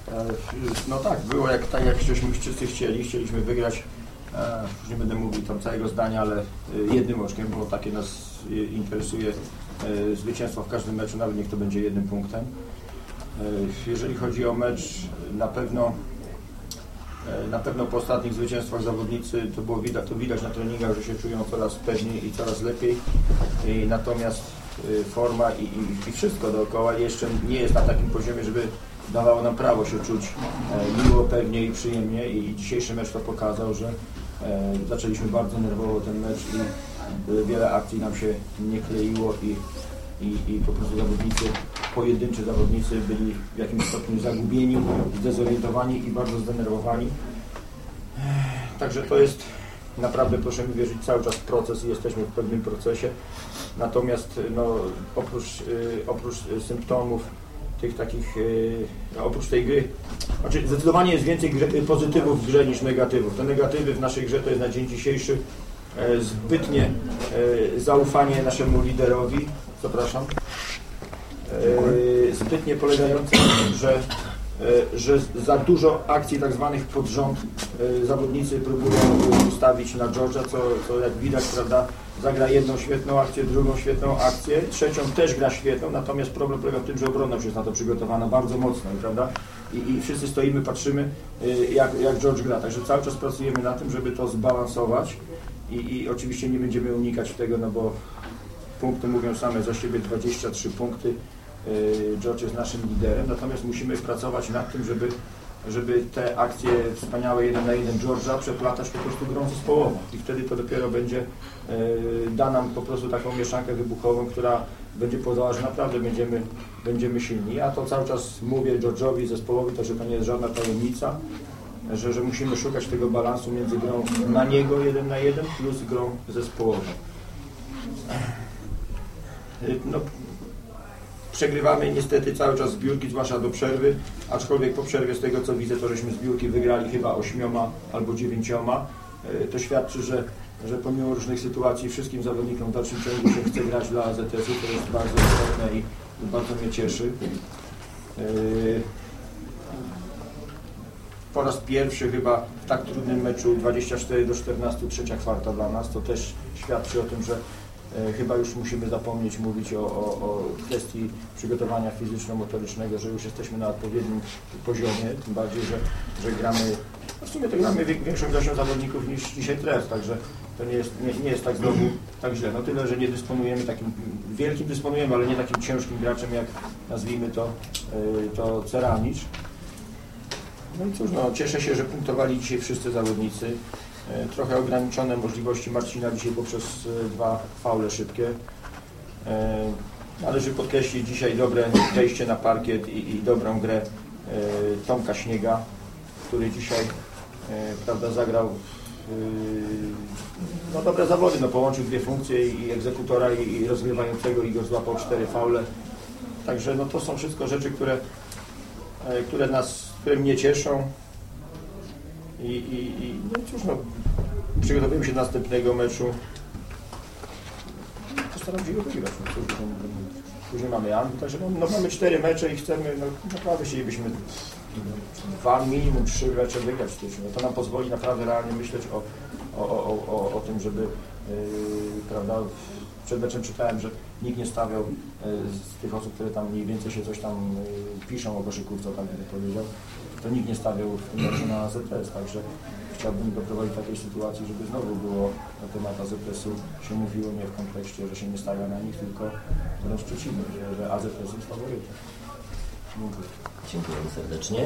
No tak, było tak jak żeśmy wszyscy chcieliśmy wygrać, już nie będę mówił tam całego zdania, ale jednym oczkiem, bo takie nas interesuje zwycięstwo w każdym meczu, nawet niech to będzie jednym punktem. Jeżeli chodzi o mecz, na pewno po ostatnich zwycięstwach zawodnicy to widać na treningach, że się czują coraz pewniej i coraz lepiej. Natomiast forma i wszystko dookoła jeszcze nie jest na takim poziomie, żeby dawało nam prawo się czuć miło, pewnie i przyjemnie. I dzisiejszy mecz to pokazał, że zaczęliśmy bardzo nerwowo ten mecz i wiele akcji nam się nie kleiło i po prostu pojedynczy zawodnicy byli w jakimś stopniu zagubieni, zdezorientowani i bardzo zdenerwowani. Także to jest naprawdę, proszę mi wierzyć, cały czas proces i jesteśmy w pewnym procesie. Natomiast no, oprócz symptomów tych takich, oprócz tej gry, znaczy zdecydowanie jest więcej pozytywów w grze niż negatywów. Te negatywy w naszej grze to jest na dzień dzisiejszy zbytnie zaufanie naszemu liderowi, zbytnie polegające na tym, że za dużo akcji tak zwanych pod rząd zawodnicy próbują ustawić na George'a, co jak widać, prawda, zagra jedną świetną akcję, drugą świetną akcję, trzecią też gra świetną, natomiast problem polega w tym, że obrona już jest na to przygotowana bardzo mocno, prawda? I wszyscy stoimy, patrzymy, jak George gra, także cały czas pracujemy na tym, żeby to zbalansować i oczywiście nie będziemy unikać tego, no bo punkty mówią same za siebie, 23 punkty. George jest naszym liderem, natomiast musimy pracować nad tym, żeby te akcje wspaniałe 1 na 1 George'a przeplatać po prostu grą zespołową i wtedy to dopiero da nam po prostu taką mieszankę wybuchową, która będzie powodowała, że naprawdę będziemy silni. A to cały czas mówię George'owi, zespołowi, to że to nie jest żadna tajemnica, że musimy szukać tego balansu między grą na niego 1 na 1 plus grą zespołową. No, przegrywamy niestety cały czas zbiórki, zwłaszcza do przerwy, aczkolwiek po przerwie z tego co widzę, to żeśmy zbiórki wygrali chyba 8 albo 9. To świadczy, że pomimo różnych sytuacji wszystkim zawodnikom w dalszym ciągu się chce grać dla AZS-u, to jest bardzo istotne i bardzo mnie cieszy. Po raz pierwszy chyba w tak trudnym meczu 24-14, trzecia kwarta dla nas, to też świadczy o tym, że chyba już musimy zapomnieć mówić o kwestii przygotowania fizyczno-motorycznego, że już jesteśmy na odpowiednim poziomie, tym bardziej, że gramy, w sumie to gramy większą ilością zawodników niż dzisiaj trener, także to nie jest tak znowu tak źle. No tyle, że nie dysponujemy takim, wielkim dysponujemy, ale nie takim ciężkim graczem jak, nazwijmy to Ceramicz. No i cóż, no, cieszę się, że punktowali dzisiaj wszyscy zawodnicy. Trochę ograniczone możliwości Marcina dzisiaj poprzez 2 faule szybkie. Należy podkreślić dzisiaj dobre wejście na parkiet i dobrą grę Tomka Śniega, który dzisiaj prawda, zagrał no, dobre zawody, no, połączył 2 funkcje i egzekutora i rozgrywającego i go złapał 4 faule. Także no, to są wszystko rzeczy, które mnie cieszą. No cóż, no, przygotowujemy się do następnego meczu. Postaram się go wygrać. Później mamy Anglię, także no, mamy 4 mecze i chcemy, no, naprawdę chcielibyśmy 2, minimum 3 mecze wygrać w styczniu. To nam pozwoli naprawdę realnie myśleć o tym, żeby prawda, przed meczem czytałem, że nikt nie stawiał z tych osób, które tam mniej więcej się coś tam piszą o koszykówce, tak jak powiedział, to nikt nie stawiał w tym meczu na AZS, także chciałbym doprowadzić do takiej sytuacji, żeby znowu było na temat AZS-u się mówiło nie w kontekście, że się nie stawia na nich, tylko wręcz przeciwnie, że AZS jest faworytem. Dziękuję serdecznie.